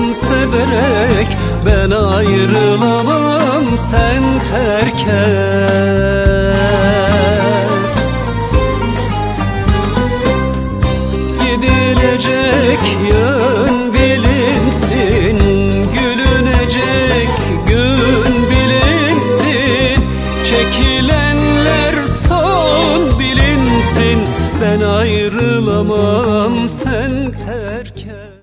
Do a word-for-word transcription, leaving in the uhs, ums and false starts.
severek, ben ayrılamam sen terk et. Gidilecek yön bilinsin, gülünecek gün bilinsin, çekilenler son bilinsin, ben ayrılamam sen terk